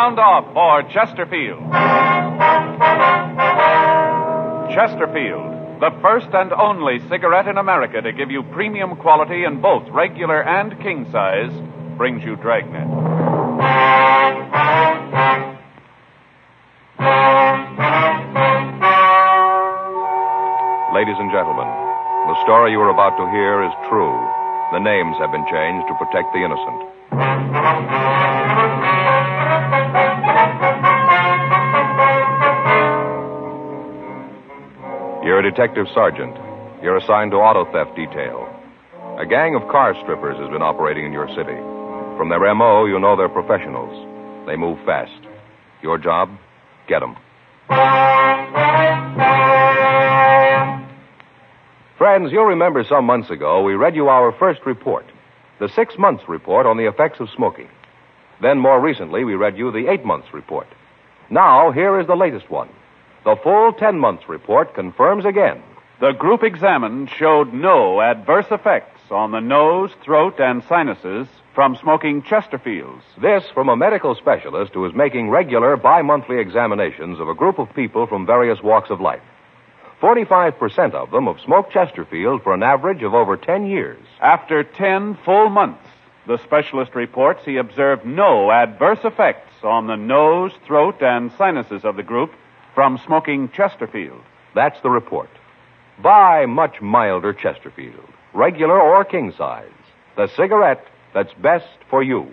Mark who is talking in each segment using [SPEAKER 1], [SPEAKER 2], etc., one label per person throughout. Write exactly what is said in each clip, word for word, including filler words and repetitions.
[SPEAKER 1] Sound off for Chesterfield. Chesterfield, the first and only cigarette in America to give you premium quality in both regular and king size, brings you Dragnet.
[SPEAKER 2] Ladies and gentlemen, the story you are about to hear is true. The names have been changed to protect the innocent. You're a detective sergeant. You're assigned to auto theft detail. A gang of car strippers has been operating in your city. From their M O, you know they're professionals. They move fast. Your job? Get them. Friends, you'll remember some months ago we read you our first report, the six months report on the effects of smoking. Then more recently we read you the eight months report. Now here is the latest one. The full ten months report confirms again.
[SPEAKER 1] The group examined showed no adverse effects on the nose, throat, and sinuses from smoking Chesterfields.
[SPEAKER 2] This from a medical specialist who is making regular bi-monthly examinations of a group of people from various walks of life. forty-five percent of them have smoked Chesterfield for an average of over ten years.
[SPEAKER 1] After ten full months, the specialist reports he observed no adverse effects on the nose, throat, and sinuses of the group from smoking Chesterfield.
[SPEAKER 2] That's the report. Buy much milder Chesterfield, regular or king size. The cigarette that's best for you.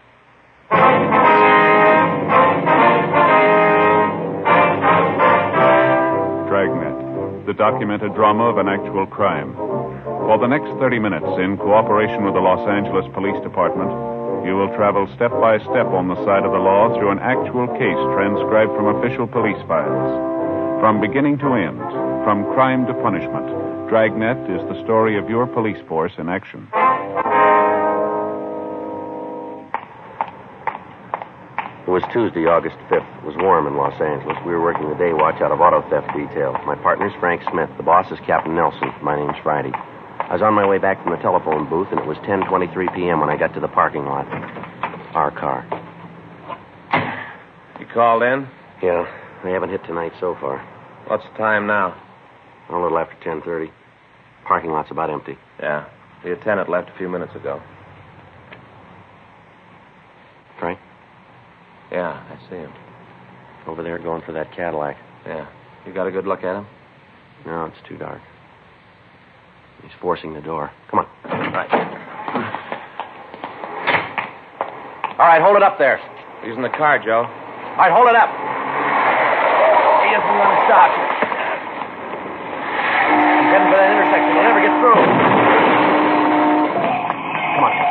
[SPEAKER 1] Dragnet, the documented drama of an actual crime. For the next thirty minutes, in cooperation with the Los Angeles Police Department, you will travel step by step on the side of the law through an actual case transcribed from official police files. From beginning to end, from crime to punishment, Dragnet is the story of your police force in action.
[SPEAKER 3] It was Tuesday, August fifth. It was warm in Los Angeles. We were working the day watch out of auto theft detail. My partner's Frank Smith. The boss is Captain Nelson. My name's Friday. I was on my way back from the telephone booth, and it was ten twenty-three p.m. when I got to the parking lot. Our car.
[SPEAKER 4] You called in?
[SPEAKER 3] Yeah, they haven't hit tonight so far.
[SPEAKER 4] What's the time now?
[SPEAKER 3] A little after ten thirty. Parking lot's about empty.
[SPEAKER 4] Yeah. The attendant left a few minutes ago.
[SPEAKER 3] Frank?
[SPEAKER 4] Yeah, I see him.
[SPEAKER 3] Over there going for that Cadillac.
[SPEAKER 4] Yeah. You got a good look at him?
[SPEAKER 3] No, it's too dark. He's forcing the door. Come on.
[SPEAKER 4] Right.
[SPEAKER 3] All right, hold it up there.
[SPEAKER 4] He's in the car, Joe.
[SPEAKER 3] All right, hold it up. He isn't going to stop. He's heading for that intersection. He'll never get through. Come on.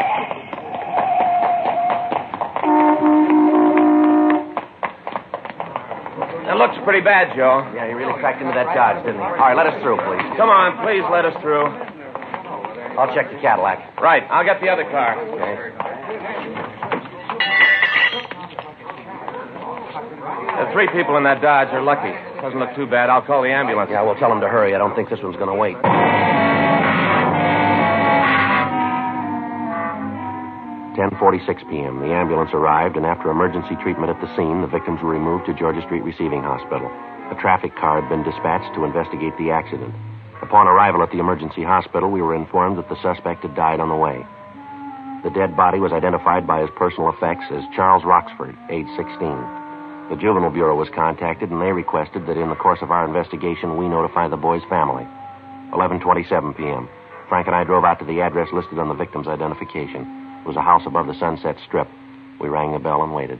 [SPEAKER 4] It looks pretty bad, Joe.
[SPEAKER 3] Yeah, he really cracked into that Dodge, didn't he? All right, let us through, please.
[SPEAKER 4] Come on, please let us through.
[SPEAKER 3] I'll check the Cadillac.
[SPEAKER 4] Right, I'll get the other car.
[SPEAKER 3] Okay.
[SPEAKER 4] The three people in that Dodge are lucky. Doesn't look too bad. I'll call the ambulance.
[SPEAKER 3] Yeah, we'll tell him to hurry. I don't think this one's going to wait. ten forty-six p.m. The ambulance arrived, and after emergency treatment at the scene, the victims were removed to Georgia Street Receiving Hospital. A traffic car had been dispatched to investigate the accident. Upon arrival at the emergency hospital, we were informed that the suspect had died on the way. The dead body was identified by his personal effects as Charles Roxford, age sixteen. The Juvenile Bureau was contacted, and they requested that in the course of our investigation, we notify the boy's family. eleven twenty-seven p.m. Frank and I drove out to the address listed on the victim's identification. It was a house above the Sunset Strip. We rang the bell and waited.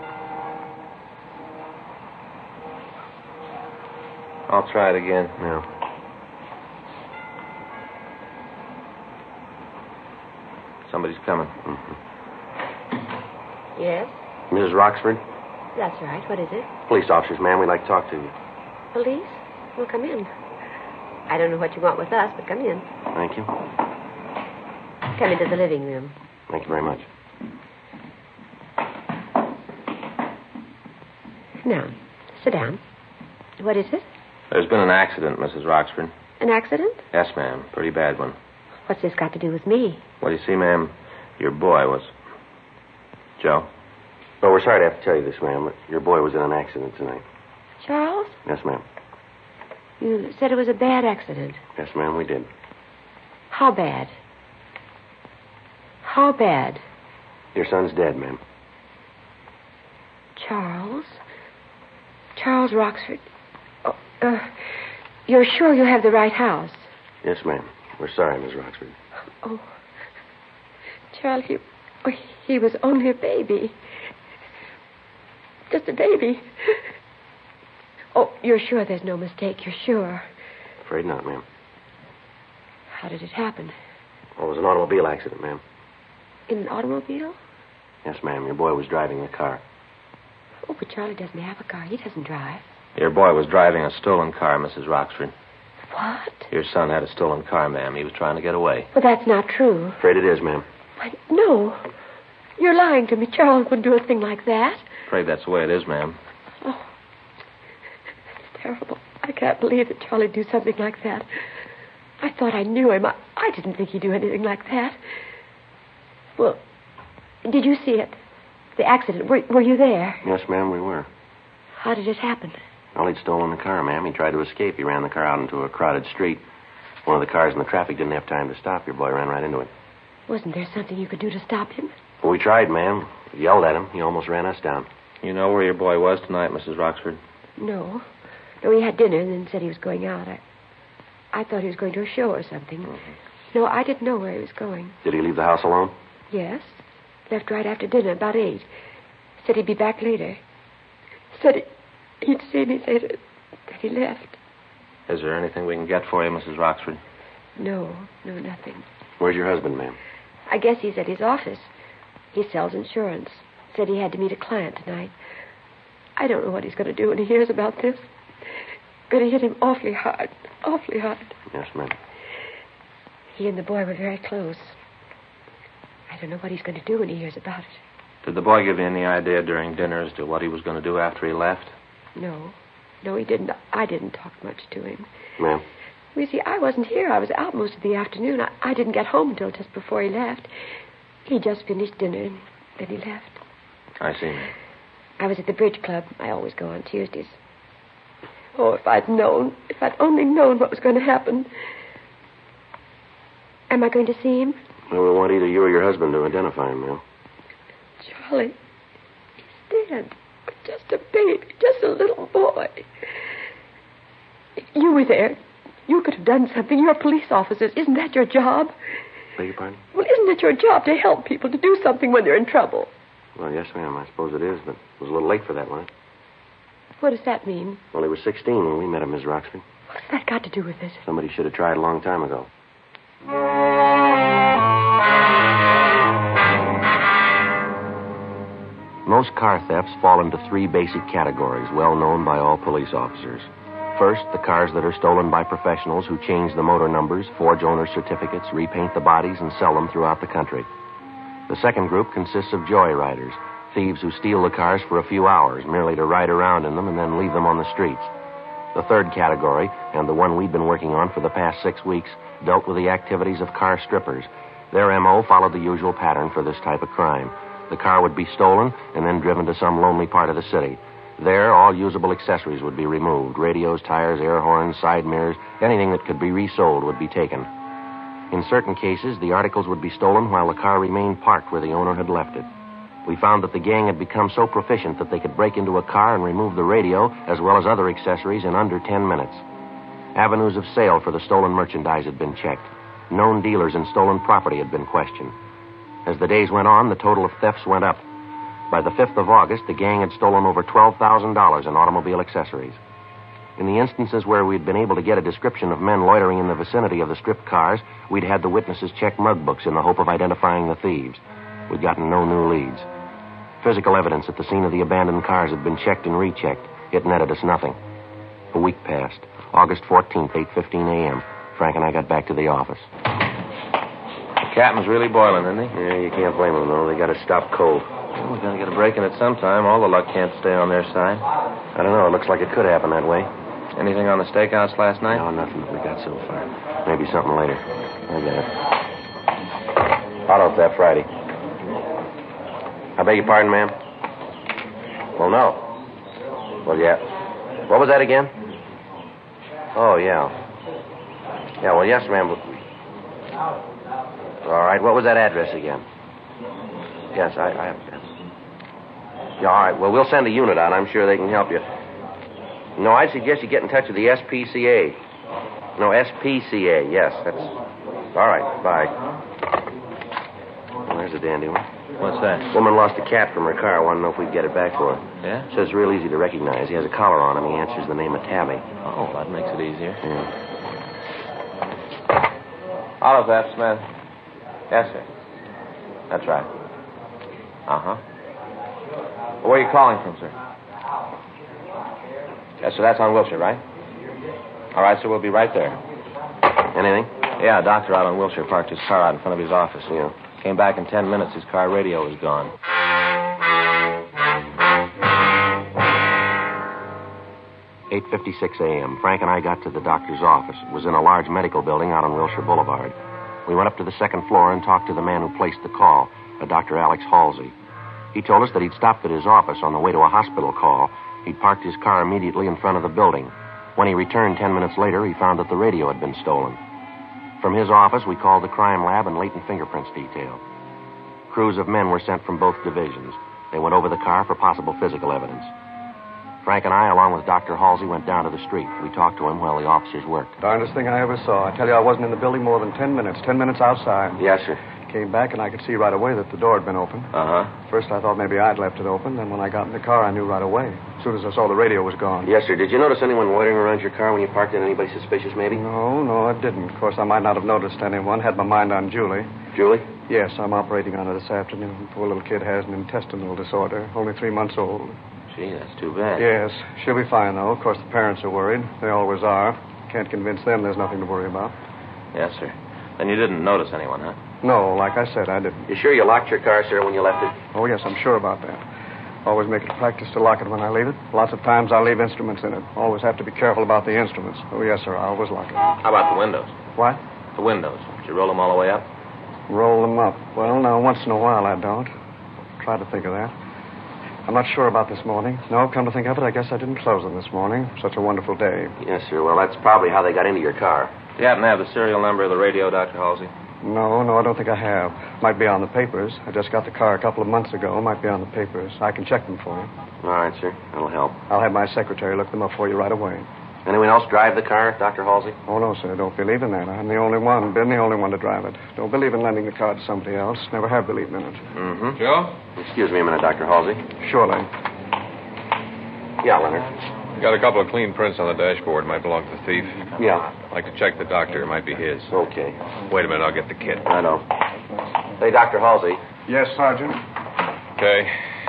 [SPEAKER 4] I'll try it again.
[SPEAKER 3] Yeah.
[SPEAKER 4] Somebody's coming.
[SPEAKER 3] Mm-hmm.
[SPEAKER 5] Yes?
[SPEAKER 3] Missus Roxford?
[SPEAKER 5] That's right. What is it?
[SPEAKER 3] Police officers, ma'am. We'd like to talk to you.
[SPEAKER 5] Police? Well, come in. I don't know what you want with us, but come in.
[SPEAKER 3] Thank you.
[SPEAKER 5] Come into the living room.
[SPEAKER 3] Thank you very much.
[SPEAKER 5] Now, sit down. What is it?
[SPEAKER 4] There's been an accident, Missus Roxford.
[SPEAKER 5] An accident?
[SPEAKER 4] Yes, ma'am. Pretty bad one.
[SPEAKER 5] What's this got to do with me?
[SPEAKER 4] Well, you see, ma'am, your boy was... Joe?
[SPEAKER 3] Oh, we're sorry to have to tell you this, ma'am, but your boy was in an accident tonight.
[SPEAKER 5] Charles?
[SPEAKER 3] Yes, ma'am.
[SPEAKER 5] You said it was a bad accident.
[SPEAKER 3] Yes, ma'am, we did.
[SPEAKER 5] How bad? How bad?
[SPEAKER 3] Your son's dead, ma'am.
[SPEAKER 5] Charles? Charles Roxford. Oh, uh, you're sure you have the right house?
[SPEAKER 3] Yes, ma'am. We're sorry, Miss Roxford.
[SPEAKER 5] Oh, Charles, he, oh, he was only a baby. Just a baby. Oh, you're sure there's no mistake? You're sure?
[SPEAKER 3] Afraid not, ma'am.
[SPEAKER 5] How did it happen?
[SPEAKER 3] Oh, it was an automobile accident, ma'am.
[SPEAKER 5] In an automobile?
[SPEAKER 3] Yes, ma'am. Your boy was driving the car.
[SPEAKER 5] Oh, but Charlie doesn't have a car. He doesn't drive.
[SPEAKER 4] Your boy was driving a stolen car, Missus Roxford.
[SPEAKER 5] What?
[SPEAKER 4] Your son had a stolen car, ma'am. He was trying to get away.
[SPEAKER 5] Well, that's not true.
[SPEAKER 3] Afraid it is, ma'am.
[SPEAKER 5] Why, no. You're lying to me. Charles wouldn't do a thing like that.
[SPEAKER 4] Afraid that's the way it is, ma'am.
[SPEAKER 5] Oh, that's terrible. I can't believe that Charlie'd do something like that. I thought I knew him. I, I didn't think he'd do anything like that. Well, did you see it? The accident. Were, were you there?
[SPEAKER 3] Yes, ma'am, we were.
[SPEAKER 5] How did it happen?
[SPEAKER 3] Well, he'd stolen the car, ma'am. He tried to escape. He ran the car out into a crowded street. One of the cars in the traffic didn't have time to stop. Your boy ran right into it.
[SPEAKER 5] Wasn't there something you could do to stop him?
[SPEAKER 3] Well, we tried, ma'am. We yelled at him. He almost ran us down.
[SPEAKER 4] You know where your boy was tonight, Missus Roxford?
[SPEAKER 5] No. No, he had dinner and then said he was going out. I, I thought he was going to a show or something. Mm-hmm. No, I didn't know where he was going.
[SPEAKER 3] Did he leave the house alone?
[SPEAKER 5] Yes. Left right after dinner, about eight. Said he'd be back later. Said he, he'd see me later. That he left.
[SPEAKER 4] Is there anything we can get for you, Missus Roxford?
[SPEAKER 5] No, no, nothing.
[SPEAKER 3] Where's your husband, ma'am?
[SPEAKER 5] I guess he's at his office. He sells insurance. Said he had to meet a client tonight. I don't know what he's going to do when he hears about this. Going to hit him awfully hard. Awfully hard.
[SPEAKER 3] Yes, ma'am.
[SPEAKER 5] He and the boy were very close. I don't know what he's going to do when he hears about it.
[SPEAKER 4] Did the boy give you any idea during dinner as to what he was going to do after he left?
[SPEAKER 5] No. No, he didn't. I didn't talk much to him.
[SPEAKER 3] Ma'am?
[SPEAKER 5] Well, you see, I wasn't here. I was out most of the afternoon. I, I didn't get home until just before he left. He just finished dinner, and then he left.
[SPEAKER 4] I see, ma'am.
[SPEAKER 5] I was at the bridge club. I always go on Tuesdays. Oh, if I'd known, if I'd only known what was going to happen. Am I going to see him?
[SPEAKER 3] Well, we want either you or your husband to identify him, ma'am.
[SPEAKER 5] Charlie, he's dead. Just a baby, just a little boy. You were there. You could have done something. You're police officers. Isn't that your job?
[SPEAKER 3] Beg your pardon?
[SPEAKER 5] Well, isn't it your job to help people, to do something when they're in trouble?
[SPEAKER 3] Well, yes, ma'am. I suppose it is, but it was a little late for that, wasn't it?
[SPEAKER 5] What does that mean?
[SPEAKER 3] Well, he was sixteen when we met him, Miss Roxford.
[SPEAKER 5] What's that got to do with it?
[SPEAKER 3] Somebody should have tried a long time ago. Most car thefts fall into three basic categories, well known by all police officers. First, the cars that are stolen by professionals who change the motor numbers, forge owner certificates, repaint the bodies, and sell them throughout the country. The second group consists of joyriders, thieves who steal the cars for a few hours, merely to ride around in them and then leave them on the streets. The third category, and the one we've been working on for the past six weeks, dealt with the activities of car strippers. Their M O followed the usual pattern for this type of crime. The car would be stolen and then driven to some lonely part of the city. There, all usable accessories would be removed. Radios, tires, air horns, side mirrors, anything that could be resold would be taken. In certain cases, the articles would be stolen while the car remained parked where the owner had left it. We found that the gang had become so proficient that they could break into a car and remove the radio as well as other accessories in under ten minutes. Avenues of sale for the stolen merchandise had been checked. Known dealers in stolen property had been questioned. As the days went on, the total of thefts went up. By the fifth of August, the gang had stolen over twelve thousand dollars in automobile accessories. In the instances where we'd been able to get a description of men loitering in the vicinity of the stripped cars, we'd had the witnesses check mug books in the hope of identifying the thieves. We'd gotten no new leads. Physical evidence at the scene of the abandoned cars had been checked and rechecked. It netted us nothing. A week passed. August fourteenth, eight fifteen a.m. Frank and I got back to the office.
[SPEAKER 4] The captain's really boiling, isn't he?
[SPEAKER 3] Yeah, you can't blame them, though. They got to stop cold.
[SPEAKER 4] Well, we're going to get a break in it sometime. All the luck can't stay on their side.
[SPEAKER 3] I don't know. It looks like it could happen that way.
[SPEAKER 4] Anything on the stakeouts last night?
[SPEAKER 3] No, nothing that we got so far. Maybe something later. I got it. Auto theft Friday. I beg your pardon, ma'am? Well, no. Well, yeah. What was that again? Oh, yeah. Yeah, well, yes, ma'am. All right, what was that address again? Yes, I, I have. Yeah, all right. Well, we'll send a unit out. I'm sure they can help you. No, I'd suggest you get in touch with the S P C A. No, S P C A, yes. That's... All right, bye. Well, there's a dandy one.
[SPEAKER 4] What's that?
[SPEAKER 3] Woman lost a cat from her car. Want to know if we can get it back for her.
[SPEAKER 4] Yeah?
[SPEAKER 3] Says it's real easy to recognize. He has a collar on him. He answers the name of Tabby.
[SPEAKER 4] Oh, that makes it easier.
[SPEAKER 3] Yeah.
[SPEAKER 4] Auto theft, Smith. Yes, sir. That's right. Uh-huh. Where are you calling from, sir? Yes, sir, that's on Wilshire, right? All right, sir, we'll be right there.
[SPEAKER 3] Anything?
[SPEAKER 4] Yeah, a doctor out on Wilshire parked his car out in front of his office.
[SPEAKER 3] Yeah.
[SPEAKER 4] Came back in ten minutes. His car radio was gone.
[SPEAKER 3] eight fifty-six a.m. Frank and I got to the doctor's office. It was in a large medical building out on Wilshire Boulevard. We went up to the second floor and talked to the man who placed the call, a Doctor Alex Halsey. He told us that he'd stopped at his office on the way to a hospital call. He'd parked his car immediately in front of the building. When he returned ten minutes later, he found that the radio had been stolen. From his office, we called the crime lab and latent fingerprints detail. Crews of men were sent from both divisions. They went over the car for possible physical evidence. Frank and I, along with Doctor Halsey, went down to the street. We talked to him while the officers worked.
[SPEAKER 6] Darndest thing I ever saw. I tell you, I wasn't in the building more than ten minutes. Ten minutes outside.
[SPEAKER 3] Yes, sir.
[SPEAKER 6] Came back, and I could see right away that the door had been open.
[SPEAKER 3] Uh-huh.
[SPEAKER 6] First, I thought maybe I'd left it open. Then when I got in the car, I knew right away. As soon as I saw the radio was gone.
[SPEAKER 3] Yes, sir. Did you notice anyone loitering around your car when you parked it? Anybody suspicious, maybe?
[SPEAKER 6] No, no, I didn't. Of course, I might not have noticed anyone. Had my mind on Julie.
[SPEAKER 3] Julie?
[SPEAKER 6] Yes, I'm operating on her this afternoon. Poor little kid has an intestinal disorder. Only three months old.
[SPEAKER 3] Gee, that's too bad.
[SPEAKER 6] Yes, she'll be fine, though. Of course, the parents are worried. They always are. Can't convince them there's nothing to worry about.
[SPEAKER 4] Yes, sir. Then you didn't notice anyone, huh?
[SPEAKER 6] No, like I said, I didn't.
[SPEAKER 3] You sure you locked your car, sir, when you left it?
[SPEAKER 6] Oh, yes, I'm sure about that. Always make it a practice to lock it when I leave it. Lots of times I'll leave instruments in it. Always have to be careful about the instruments. Oh, yes, sir, I always lock it.
[SPEAKER 4] How about the windows?
[SPEAKER 6] What?
[SPEAKER 4] The windows. Did you roll them all the way up?
[SPEAKER 6] Roll them up. Well, now, once in a while I don't. Try to think of that. I'm not sure about this morning. No, come to think of it, I guess I didn't close them this morning. Such a wonderful day.
[SPEAKER 3] Yes, sir. Well, that's probably how they got into your car.
[SPEAKER 4] Do you happen to have the serial number of the radio, Doctor Halsey?
[SPEAKER 6] No, no, I don't think I have. Might be on the papers. I just got the car a couple of months ago. Might be on the papers. I can check them for you.
[SPEAKER 3] All right, sir. That'll help.
[SPEAKER 6] I'll have my secretary look them up for you right away.
[SPEAKER 3] Anyone else drive the car, Doctor Halsey?
[SPEAKER 6] Oh, no, sir. Don't believe in that. I'm the only one. Been the only one to drive it. Don't believe in lending the car to somebody else. Never have believed in it.
[SPEAKER 3] Mm-hmm.
[SPEAKER 4] Joe?
[SPEAKER 3] Excuse me a minute, Doctor Halsey.
[SPEAKER 6] Surely.
[SPEAKER 3] Yeah, Leonard.
[SPEAKER 7] Got a couple of clean prints on the dashboard. Might belong to the thief.
[SPEAKER 3] Yeah.
[SPEAKER 7] I'd like to check the doctor. It might be his.
[SPEAKER 3] Okay.
[SPEAKER 7] Wait a minute. I'll get the kit.
[SPEAKER 3] I know. Hey, Doctor Halsey.
[SPEAKER 6] Yes, Sergeant.
[SPEAKER 7] Okay.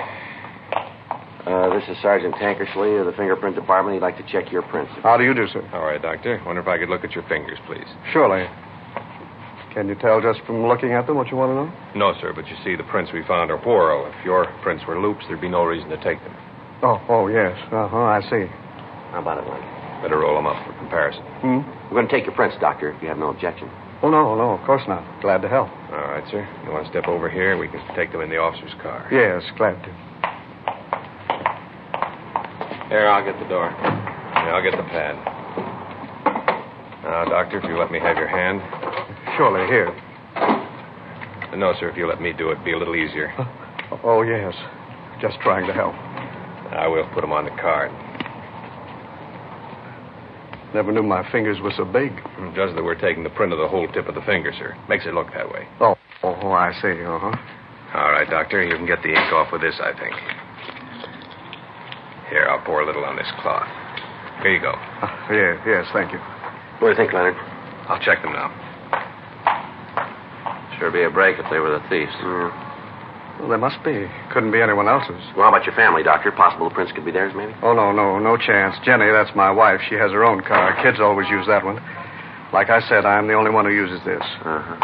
[SPEAKER 3] Uh, this is Sergeant Tankersley of the Fingerprint Department. He'd like to check your prints.
[SPEAKER 6] How do you do, sir?
[SPEAKER 7] All right, doctor. Wonder if I could look at your fingers, please.
[SPEAKER 6] Surely. Can you tell just from looking at them what you want to know?
[SPEAKER 7] No, sir, but you see, the prints we found are whorl. If your prints were loops, there'd be no reason to take them.
[SPEAKER 6] Oh, oh, yes. Uh-huh, I see.
[SPEAKER 3] How about it, Leonard?
[SPEAKER 7] Better roll them up for comparison.
[SPEAKER 6] Hmm?
[SPEAKER 3] We're going to take your prints, Doctor, if you have no objection.
[SPEAKER 6] Oh, no, no, of course not. Glad to help.
[SPEAKER 7] All right, sir. You want to step over here? We can take them in the officer's car.
[SPEAKER 6] Yes, glad to.
[SPEAKER 4] Here, I'll get the door.
[SPEAKER 7] Yeah, I'll get the pad. Now, doctor, if you let me have your hand.
[SPEAKER 6] Surely, here.
[SPEAKER 7] No, sir, if you let me do it, it'd be a little easier.
[SPEAKER 6] Oh, yes. Just trying to help.
[SPEAKER 7] I will put them on the card.
[SPEAKER 6] Never knew my fingers were so big.
[SPEAKER 7] It does that we're taking the print of the whole tip of the finger, sir. Makes it look that way.
[SPEAKER 6] Oh, oh, oh I see. Uh-huh.
[SPEAKER 7] All right, doctor, you can get the ink off with this, I think. Here, I'll pour a little on this cloth. Here you go.
[SPEAKER 6] Uh, yeah, yes, thank you.
[SPEAKER 3] What do you think, Leonard?
[SPEAKER 7] I'll check them now.
[SPEAKER 4] Sure be a break if they were the thieves.
[SPEAKER 6] Mm. Well, there must be. Couldn't be anyone else's.
[SPEAKER 3] Well, how about your family, Doctor? Possible the prints could be theirs, maybe?
[SPEAKER 6] Oh, no, no, no chance. Jenny, that's my wife. She has her own car. Kids always use that one. Like I said, I'm the only one who uses this.
[SPEAKER 3] Uh-huh.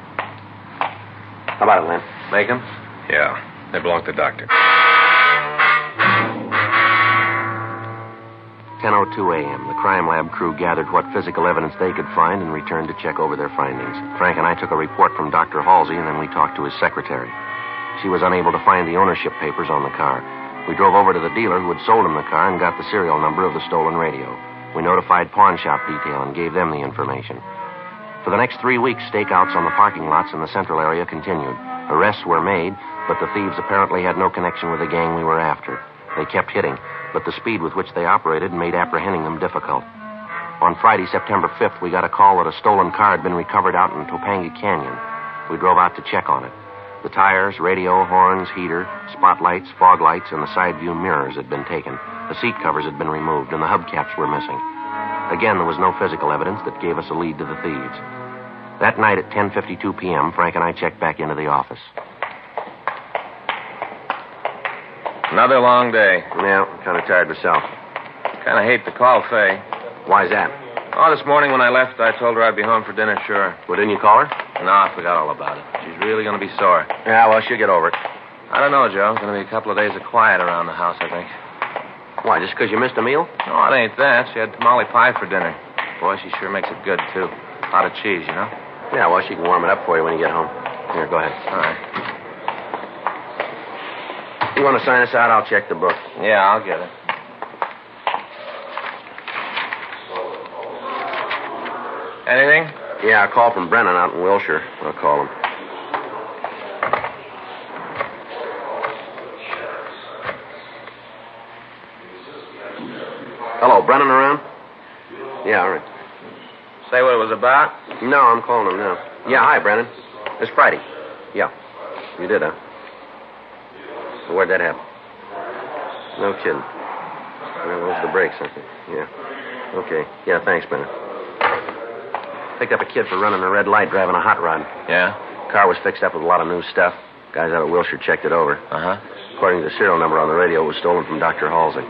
[SPEAKER 3] How about it, Len?
[SPEAKER 4] Make them?
[SPEAKER 7] Yeah, they belong to the doctor.
[SPEAKER 3] ten oh two a.m. The crime lab crew gathered what physical evidence they could find and returned to check over their findings. Frank and I took a report from Doctor Halsey, and then we talked to his secretary. She was unable to find the ownership papers on the car. We drove over to the dealer who had sold him the car and got the serial number of the stolen radio. We notified pawn shop detail and gave them the information. For the next three weeks, stakeouts on the parking lots in the central area continued. Arrests were made, but the thieves apparently had no connection with the gang we were after. They kept hitting, but the speed with which they operated made apprehending them difficult. On Friday, September fifth, we got a call that a stolen car had been recovered out in Topanga Canyon. We drove out to check on it. The tires, radio, horns, heater, spotlights, fog lights, and the side view mirrors had been taken. The seat covers had been removed, and the hubcaps were missing. Again, there was no physical evidence that gave us a lead to the thieves. That night at ten fifty-two p.m., Frank and I checked back into the office.
[SPEAKER 4] Another long day.
[SPEAKER 3] Yeah, I'm kind of tired myself.
[SPEAKER 4] Kind of hate to call Faye.
[SPEAKER 3] Why's that?
[SPEAKER 4] Oh, this morning when I left, I told her I'd be home for dinner, sure.
[SPEAKER 3] Well, didn't you call her?
[SPEAKER 4] No, I forgot all about it. She's really going to be sore.
[SPEAKER 3] Yeah, well, she'll get over it.
[SPEAKER 4] I don't know, Joe. It's going to be a couple of days of quiet around the house, I think.
[SPEAKER 3] Why, just because you missed a meal?
[SPEAKER 4] No, it ain't that. She had tamale pie for dinner. Boy, she sure makes it good, too. A lot of cheese, you know?
[SPEAKER 3] Yeah, well, she can warm it up for you when you get home. Here, go ahead.
[SPEAKER 4] All right.
[SPEAKER 3] You want to sign us out? I'll check the book.
[SPEAKER 4] Yeah, I'll get it. Anything?
[SPEAKER 3] Yeah, a call from Brennan out in Wilshire. I'll call him. Hello, Brennan around? Yeah, all right.
[SPEAKER 4] Say what it was about?
[SPEAKER 3] No, I'm calling him now. Yeah, hi, Brennan. It's Friday. Yeah. You did, huh? Well, where'd that happen? No kidding. Well, those are the brakes, I think. Yeah. Okay. Yeah, thanks, Brennan. Picked up a kid for running a red light driving a hot rod.
[SPEAKER 4] Yeah?
[SPEAKER 3] Car was fixed up with a lot of new stuff. Guys out of Wilshire checked it over.
[SPEAKER 4] Uh-huh.
[SPEAKER 3] According to the serial number on the radio, it was stolen from Doctor Halsey.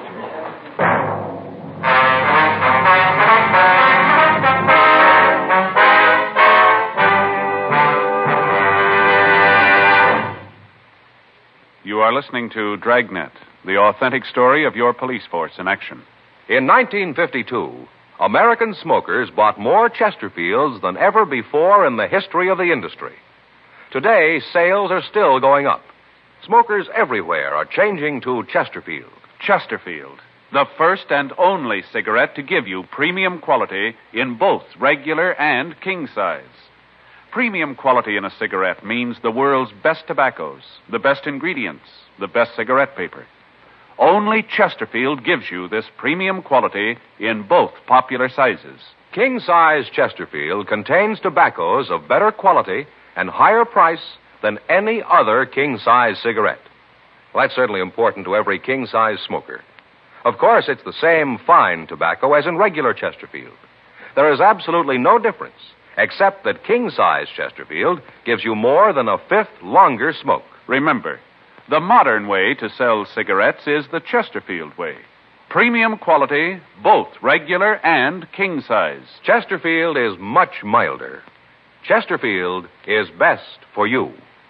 [SPEAKER 1] You are listening to Dragnet, the authentic story of your police force in action.
[SPEAKER 2] In nineteen fifty-two, American smokers bought more Chesterfields than ever before in the history of the industry. Today, sales are still going up. Smokers everywhere are changing to Chesterfield.
[SPEAKER 1] Chesterfield, the first and only cigarette to give you premium quality in both regular and king size. Premium quality in a cigarette means the world's best tobaccos, the best ingredients, the best cigarette paper. Only Chesterfield gives you this premium quality in both popular sizes.
[SPEAKER 2] King size Chesterfield contains tobaccos of better quality and higher price than any other king size cigarette. Well, that's certainly important to every king size smoker. Of course, it's the same fine tobacco as in regular Chesterfield. There is absolutely no difference, except that king size Chesterfield gives you more than a fifth longer smoke.
[SPEAKER 1] Remember, the modern way to sell cigarettes is the Chesterfield way. Premium quality, both regular and king size.
[SPEAKER 2] Chesterfield is much milder. Chesterfield is best for you.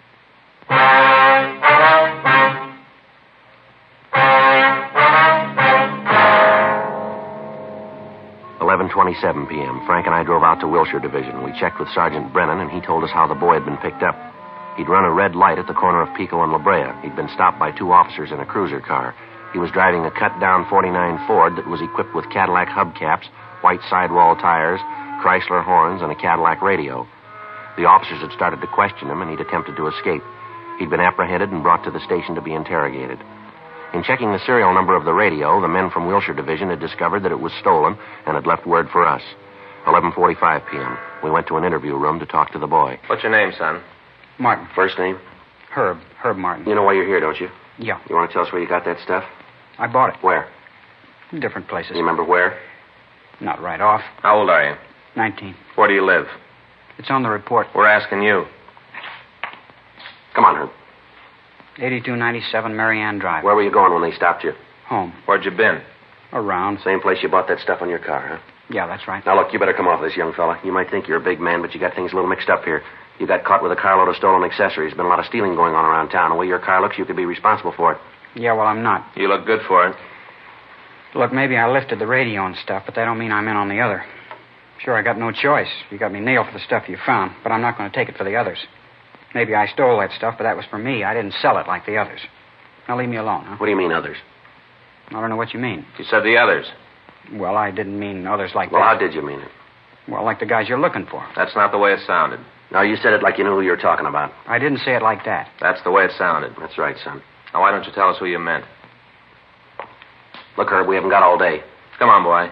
[SPEAKER 3] eleven twenty-seven p.m. Frank and I drove out to Wilshire Division. We checked with Sergeant Brennan, and he told us how the boy had been picked up. He'd run a red light at the corner of Pico and La Brea. He'd been stopped by two officers in a cruiser car. He was driving a cut-down forty-nine Ford that was equipped with Cadillac hubcaps, white sidewall tires, Chrysler horns, and a Cadillac radio. The officers had started to question him, and he'd attempted to escape. He'd been apprehended and brought to the station to be interrogated. In checking the serial number of the radio, the men from Wilshire Division had discovered that it was stolen and had left word for us. eleven forty-five p.m. We went to an interview room to talk to the boy.
[SPEAKER 4] What's your name, son?
[SPEAKER 6] Martin.
[SPEAKER 3] First name?
[SPEAKER 6] Herb. Herb Martin.
[SPEAKER 3] You know why you're here, don't you?
[SPEAKER 6] Yeah.
[SPEAKER 3] You want to tell us where you got that stuff?
[SPEAKER 6] I bought it.
[SPEAKER 3] Where?
[SPEAKER 6] Different places.
[SPEAKER 3] You remember where?
[SPEAKER 6] Not right off.
[SPEAKER 4] How old are you?
[SPEAKER 6] Nineteen.
[SPEAKER 4] Where do you live?
[SPEAKER 6] It's on the report.
[SPEAKER 4] We're asking you.
[SPEAKER 3] Come on, Herb.
[SPEAKER 6] eighty-two ninety-seven Marianne Drive.
[SPEAKER 3] Where were you going when they stopped you?
[SPEAKER 6] Home.
[SPEAKER 4] Where'd you been?
[SPEAKER 6] Around.
[SPEAKER 3] Same place you bought that stuff on your car, huh?
[SPEAKER 6] Yeah, that's right.
[SPEAKER 3] Now, look, you better come off this, young fella. You might think you're a big man, but you got things a little mixed up here. You got caught with a carload of stolen accessories. There's been a lot of stealing going on around town. The way your car looks, you could be responsible for it.
[SPEAKER 6] Yeah, well, I'm not.
[SPEAKER 4] You look good for it.
[SPEAKER 6] Look, maybe I lifted the radio and stuff, but that don't mean I'm in on the other. Sure, I got no choice. You got me nailed for the stuff you found, but I'm not going to take it for the others. Maybe I stole that stuff, but that was for me. I didn't sell it like the others.
[SPEAKER 8] Now leave me alone, huh?
[SPEAKER 3] What do you mean, others?
[SPEAKER 8] I don't know what you mean.
[SPEAKER 4] You said the others.
[SPEAKER 8] Well, I didn't mean others like
[SPEAKER 3] Well,
[SPEAKER 8] that.
[SPEAKER 3] how did you mean it?
[SPEAKER 8] Well, like the guys you're looking for.
[SPEAKER 4] That's not the way it sounded.
[SPEAKER 3] No, you said it like you knew who you were talking about.
[SPEAKER 8] I didn't say it like that.
[SPEAKER 4] That's the way it sounded.
[SPEAKER 3] That's right, son.
[SPEAKER 4] Now, why don't you tell us who you meant?
[SPEAKER 3] Look, Herb, we haven't got all day.
[SPEAKER 4] Come on, boy.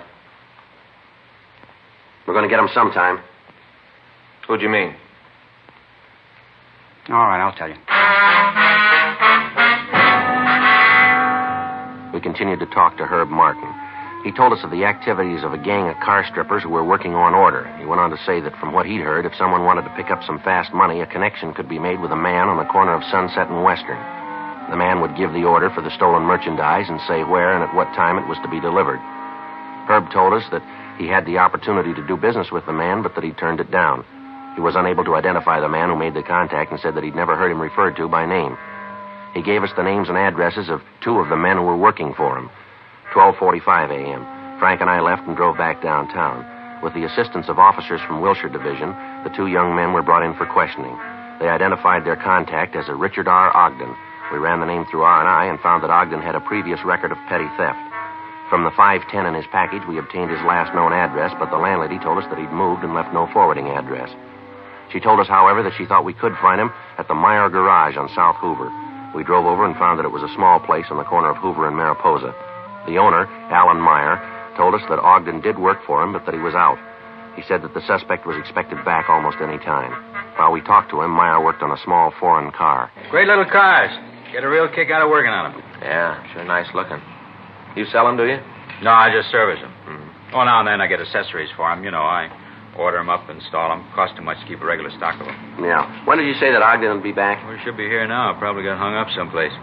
[SPEAKER 3] We're going to get him sometime.
[SPEAKER 4] Who'd you mean?
[SPEAKER 8] All right, I'll tell you.
[SPEAKER 3] We continued to talk to Herb Martin. He told us of the activities of a gang of car strippers who were working on order. He went on to say that from what he'd heard, if someone wanted to pick up some fast money, a connection could be made with a man on the corner of Sunset and Western. The man would give the order for the stolen merchandise and say where and at what time it was to be delivered. Herb told us that he had the opportunity to do business with the man, but that he turned it down. He was unable to identify the man who made the contact and said that he'd never heard him referred to by name. He gave us the names and addresses of two of the men who were working for him. twelve forty-five a.m. Frank and I left and drove back downtown. With the assistance of officers from Wilshire Division, the two young men were brought in for questioning. They identified their contact as a Richard R. Ogden. We ran the name through R and I and found that Ogden had a previous record of petty theft. From the five ten in his package, we obtained his last known address, but the landlady told us that he'd moved and left no forwarding address. She told us, however, that she thought we could find him at the Meyer Garage on South Hoover. We drove over and found that it was a small place on the corner of Hoover and Mariposa. The owner, Alan Meyer, told us that Ogden did work for him, but that he was out. He said that the suspect was expected back almost any time. While we talked to him, Meyer worked on a small foreign car.
[SPEAKER 9] Great little cars. Get a real kick out of working on them.
[SPEAKER 4] Yeah, sure nice looking. You sell them, do you?
[SPEAKER 9] No, I just service them.
[SPEAKER 4] Mm.
[SPEAKER 9] Oh, now and then I get accessories for them. You know, I order them up, install them. Cost too much to keep a regular stock of them.
[SPEAKER 3] Yeah. When did you say that Ogden would be back?
[SPEAKER 9] We should be here now. Probably got hung up someplace.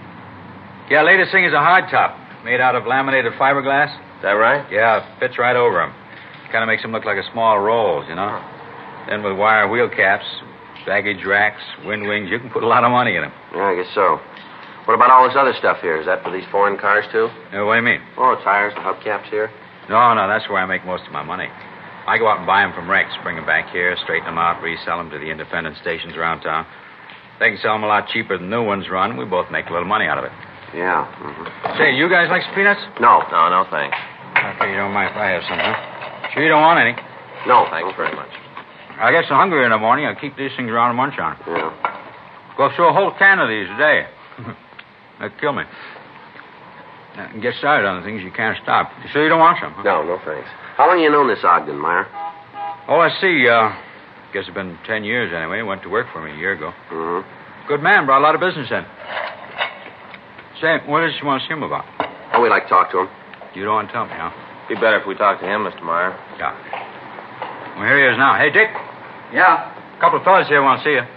[SPEAKER 9] Yeah, latest thing is a hardtop made out of laminated fiberglass.
[SPEAKER 4] Is that right?
[SPEAKER 9] Yeah, fits right over them. Kind of makes them look like a small rolls, you know. Then with wire wheel caps, baggage racks, wind wings, you can put a lot of money in them.
[SPEAKER 3] Yeah, I guess so. What about all this other stuff here? Is that for these foreign cars, too?
[SPEAKER 9] Uh, what do you mean?
[SPEAKER 3] Oh, tires, the hubcaps here.
[SPEAKER 9] No, no, that's where I make most of my money. I go out and buy them from wrecks, bring them back here, straighten them out, resell them to the independent stations around town. They can sell them a lot cheaper than new ones run. We both make a little money out of it.
[SPEAKER 3] Yeah. Mm-hmm.
[SPEAKER 9] Say, you guys like some peanuts?
[SPEAKER 3] No.
[SPEAKER 4] No, no, thanks.
[SPEAKER 9] Okay, you don't mind if I have some, huh? Sure you don't want any?
[SPEAKER 3] No.
[SPEAKER 4] Thanks very much.
[SPEAKER 9] I get so hungry in the morning, I keep these things around and munch on.
[SPEAKER 3] Yeah.
[SPEAKER 9] Go through a whole can of these a day. That'd kill me. I can get started on the things you can't stop. You sure you don't want some? Huh?
[SPEAKER 3] No, no thanks. How long have you known this Ogden, Meyer?
[SPEAKER 9] Oh, I see. Uh, guess it's been ten years anyway. He went to work for me a year ago.
[SPEAKER 3] Mm-hmm.
[SPEAKER 9] Good man, brought a lot of business in. Say, what does she want to see him about?
[SPEAKER 3] Oh, we'd like to talk to him.
[SPEAKER 9] You don't want to tell me, huh?
[SPEAKER 4] Be better if we talked to him, Mister Meyer.
[SPEAKER 9] Yeah. Well, here he is now. Hey, Dick.
[SPEAKER 8] Yeah?
[SPEAKER 9] A couple of fellas here want to see you.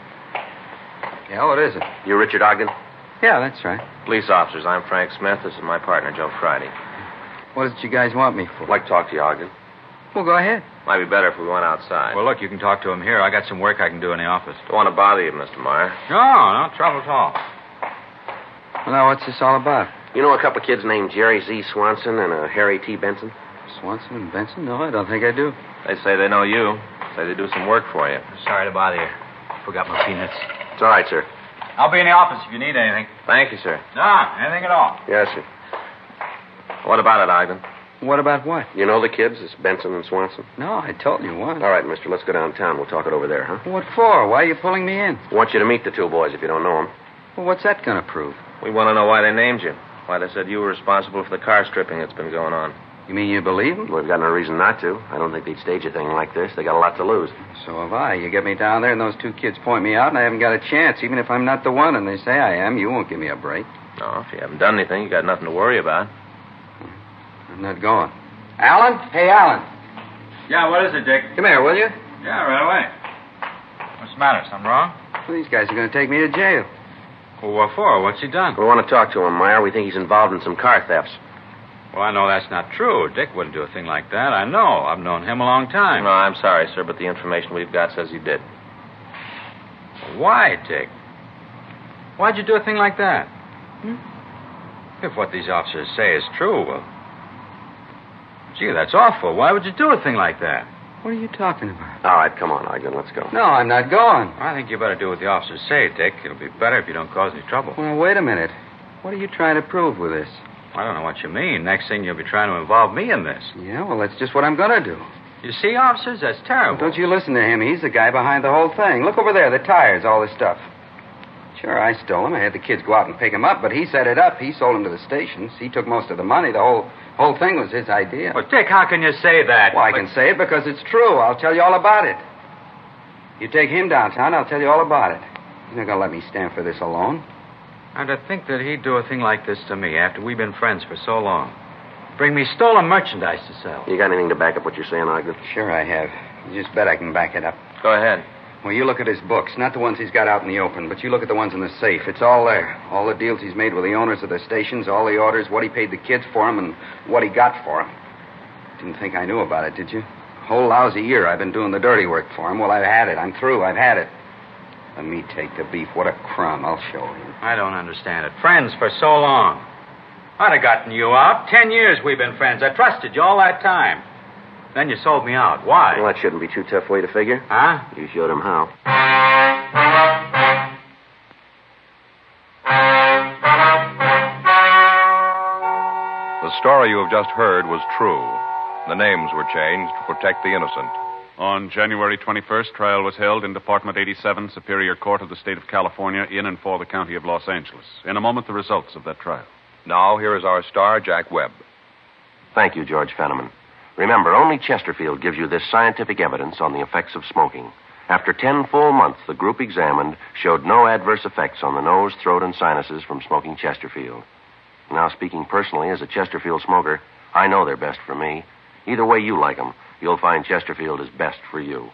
[SPEAKER 8] Yeah, what is it?
[SPEAKER 3] You Richard Ogden?
[SPEAKER 8] Yeah, that's right.
[SPEAKER 4] Police officers. I'm Frank Smith. This is my partner, Joe Friday.
[SPEAKER 8] What is it you guys want me for?
[SPEAKER 3] I'd like to talk to you, Ogden.
[SPEAKER 8] Well, go ahead.
[SPEAKER 4] Might be better if we went outside.
[SPEAKER 9] Well, look, you can talk to him here. I got some work I can do in the office.
[SPEAKER 4] Don't want to bother you, Mister Meyer.
[SPEAKER 9] No, no trouble at all.
[SPEAKER 8] Well, now, what's this all about?
[SPEAKER 3] You know a couple of kids named Jerry Z. Swanson and uh, Harry T. Benson?
[SPEAKER 8] Swanson and Benson? No, I don't think I do.
[SPEAKER 4] They say they know you. Say they do some work for you.
[SPEAKER 9] Sorry to bother you. Forgot my peanuts.
[SPEAKER 3] It's all right, sir.
[SPEAKER 9] I'll be in the office if you need anything.
[SPEAKER 4] Thank you, sir.
[SPEAKER 9] No, anything at all.
[SPEAKER 3] Yes, sir.
[SPEAKER 4] What about it, Ogden?
[SPEAKER 8] What about what?
[SPEAKER 3] You know the kids? It's Benson and Swanson?
[SPEAKER 8] No, I told you what.
[SPEAKER 3] All right, mister, let's go downtown. We'll talk it over there, huh?
[SPEAKER 8] What for? Why are you pulling me in?
[SPEAKER 3] I want you to meet the two boys if you don't know them.
[SPEAKER 8] Well, what's that going to prove?
[SPEAKER 4] We want to know why they named you. Why they said you were responsible for the car stripping that's been going on.
[SPEAKER 8] You mean you believe them?
[SPEAKER 3] We've got no reason not to. I don't think they'd stage a thing like this. They got a lot to lose.
[SPEAKER 8] So have I. You get me down there and those two kids point me out and I haven't got a chance. Even if I'm not the one and they say I am, you won't give me a break.
[SPEAKER 4] No, if you haven't done anything, you got nothing to worry about.
[SPEAKER 8] I'm not going. Alan? Hey, Alan.
[SPEAKER 9] Yeah, what is it, Dick?
[SPEAKER 8] Come here, will you?
[SPEAKER 9] Yeah, right away. What's the matter? Something wrong?
[SPEAKER 8] Well, these guys are going to take me to jail.
[SPEAKER 9] Well, what for? What's he done?
[SPEAKER 3] We want to talk to him, Meyer. We think he's involved in some car thefts.
[SPEAKER 9] Well, I know that's not true. Dick wouldn't do a thing like that. I know. I've known him a long time.
[SPEAKER 4] No, I'm sorry, sir, but the information we've got says he did.
[SPEAKER 9] Why, Dick? Why'd you do a thing like that? Hmm? If what these officers say is true, well... Gee, that's awful. Why would you do a thing like that?
[SPEAKER 8] What are you talking about?
[SPEAKER 3] All right, come on, Ogden. Let's go.
[SPEAKER 8] No, I'm not going.
[SPEAKER 9] I think you better do what the officers say, Dick. It'll be better if you don't cause any trouble.
[SPEAKER 8] Well, wait a minute. What are you trying to prove with this?
[SPEAKER 9] I don't know what you mean. Next thing you'll be trying to involve me in this.
[SPEAKER 8] Yeah, well, that's just what I'm going to do.
[SPEAKER 9] You see, officers, that's terrible.
[SPEAKER 8] Well, don't you listen to him. He's the guy behind the whole thing. Look over there, the tires, all this stuff. Sure, I stole them. I had the kids go out and pick them up, but he set it up. He sold them to the stations. He took most of the money. The whole whole thing was his idea.
[SPEAKER 9] But, Dick, how can you say that?
[SPEAKER 8] Well, I
[SPEAKER 9] but...
[SPEAKER 8] can say it because it's true. I'll tell you all about it. You take him downtown, I'll tell you all about it. You're not going to let me stand for this alone.
[SPEAKER 9] And to think that he'd do a thing like this to me after we've been friends for so long. Bring me stolen merchandise to sell.
[SPEAKER 3] You got anything to back up what you're saying, Ogden?
[SPEAKER 8] Sure I have. You just bet I can back it up.
[SPEAKER 4] Go ahead.
[SPEAKER 8] Well, you look at his books, not the ones he's got out in the open, but you look at the ones in the safe. It's all there. All the deals he's made with the owners of the stations, all the orders, what he paid the kids for him, and what he got for him. Didn't think I knew about it, did you? A whole lousy year I've been doing the dirty work for him. Well, I've had it. I'm through. I've had it. Let me take the beef. What a crumb. I'll show him.
[SPEAKER 9] I don't understand it. Friends for so long. I'd have gotten you out. Ten years we've been friends. I trusted you all that time. Then you sold me out. Why?
[SPEAKER 3] Well, that shouldn't be too tough way to figure.
[SPEAKER 9] Huh?
[SPEAKER 3] You showed him how.
[SPEAKER 2] The story you have just heard was true. The names were changed to protect the innocent.
[SPEAKER 1] On January twenty-first, trial was held in Department eighty-seven, Superior Court of the State of California, in and for the County of Los Angeles. In a moment, the results of that trial.
[SPEAKER 2] Now, here is our star, Jack Webb.
[SPEAKER 3] Thank you, George Fenneman. Remember, only Chesterfield gives you this scientific evidence on the effects of smoking. After ten full months, the group examined showed no adverse effects on the nose, throat, and sinuses from smoking Chesterfield. Now, speaking personally as a Chesterfield smoker, I know they're best for me. Either way you like them, you'll find Chesterfield is best for you.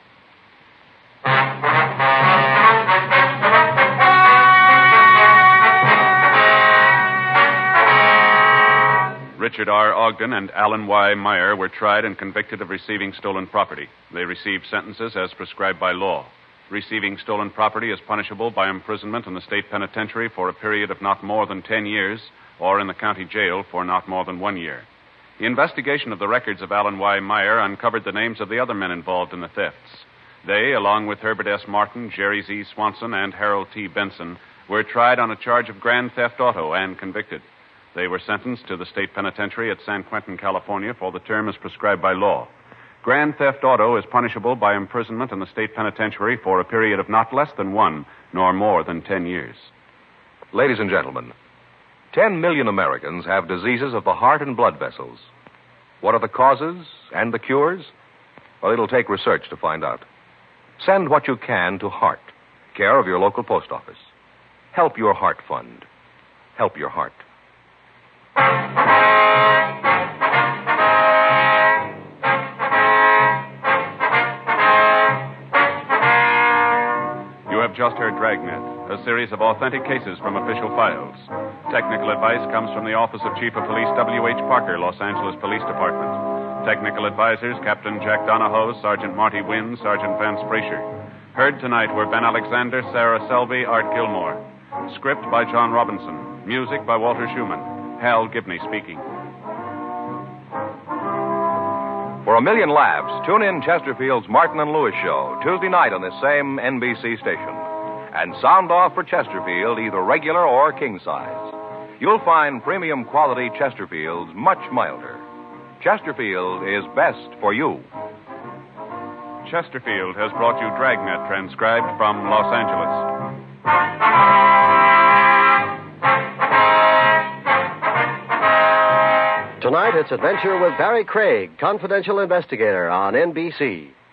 [SPEAKER 1] Richard R. Ogden and Alan Y. Meyer were tried and convicted of receiving stolen property. They received sentences as prescribed by law. Receiving stolen property is punishable by imprisonment in the state penitentiary for a period of not more than ten years, or in the county jail for not more than one year. The investigation of the records of Alan Y. Meyer uncovered the names of the other men involved in the thefts. They, along with Herbert S. Martin, Jerry Z. Swanson, and Harold T. Benson, were tried on a charge of grand theft auto and convicted. They were sentenced to the state penitentiary at San Quentin, California, for the term as prescribed by law. Grand theft auto is punishable by imprisonment in the state penitentiary for a period of not less than one, nor more than ten years.
[SPEAKER 2] Ladies and gentlemen, ten million Americans have diseases of the heart and blood vessels. What are the causes and the cures? Well, it'll take research to find out. Send what you can to Heart, care of your local post office. Help your heart fund. Help your heart.
[SPEAKER 1] You have just heard Dragnet, a series of authentic cases from official files. Technical advice comes from the Office of Chief of Police W H. Parker, Los Angeles Police Department. Technical advisors, Captain Jack Donahoe, Sergeant Marty Wynn, Sergeant Vance Brasher. Heard tonight were Ben Alexander, Sarah Selby, Art Gilmore. Script by John Robinson. Music by Walter Schumann. Hal Gibney speaking.
[SPEAKER 2] For a million laughs, tune in Chesterfield's Martin and Lewis show Tuesday night on this same N B C station. And sound off for Chesterfield, either regular or king size. You'll find premium quality Chesterfields much milder. Chesterfield is best for you.
[SPEAKER 1] Chesterfield has brought you Dragnet, transcribed from Los Angeles.
[SPEAKER 10] Tonight, it's Adventure with Barry Craig, confidential investigator on N B C.